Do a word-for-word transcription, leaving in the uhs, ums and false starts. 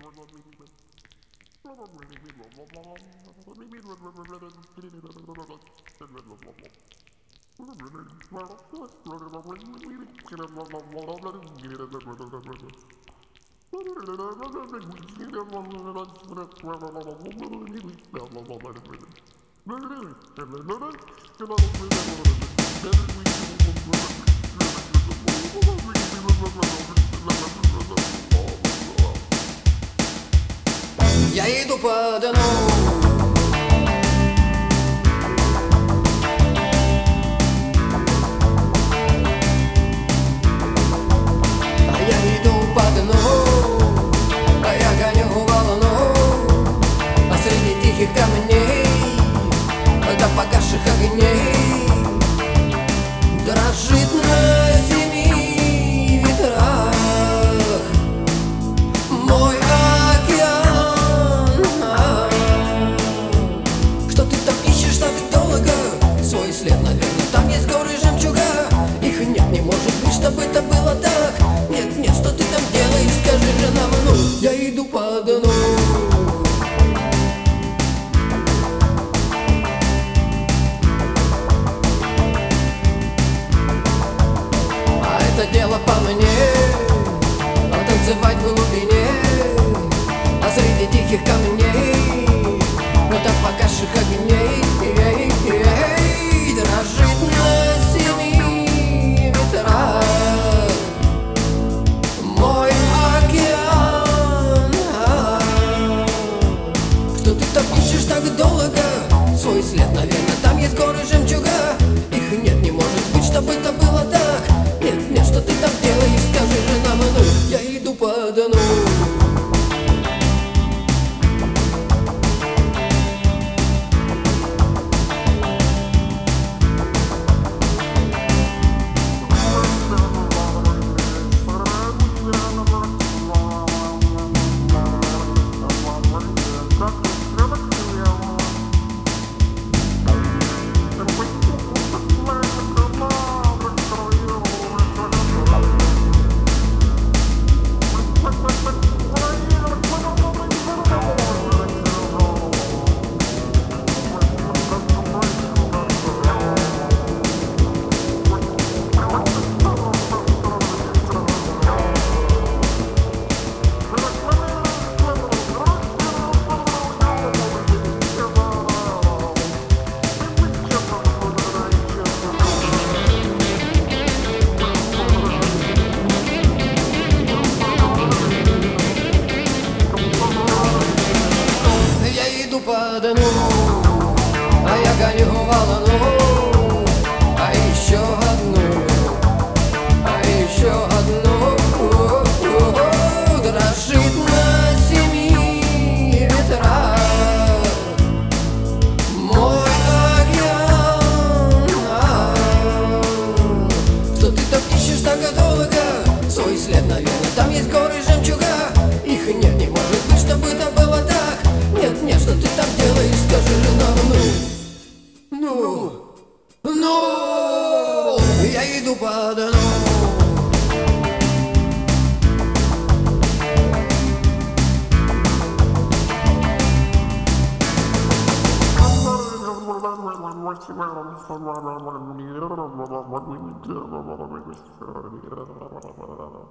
Я иду по Дону, а я иду по Дону, а я гоню волну, а среди тихих камней до погасших огней дрожит на семи ветрах мой океан. Что ты там ищешь так долго? Свой след, наверное, там есть горы жемчуга. Их нет, не может быть, чтобы это было так. Нет, нет, что ты там делаешь, скажи же нам, ну. Я иду по Дону, это дело по мне, танцевать в глубине, а среди тихих камней до погасших огней дрожит на семи ветрах мой океан. Что ты там ищешь так долго? Свой след, наверное, там есть горы жемчуга. Их нет, не может быть, чтобы это было так. Нет, нет, что ты там делаешь, скажи же нам, ну. Я иду по Дону, по Дону, а я гоню волну, а еще одну, а еще одну дрожит на семи ветрах мой океан. Что ты там ищешь так долго? Свой след, наверное, там есть горы жемчуга. Их нет, не может быть, чтобы это было так. Нет, нет, что ты там делаешь, скажи же нам, ну. Ну, ну, я иду по Дону. What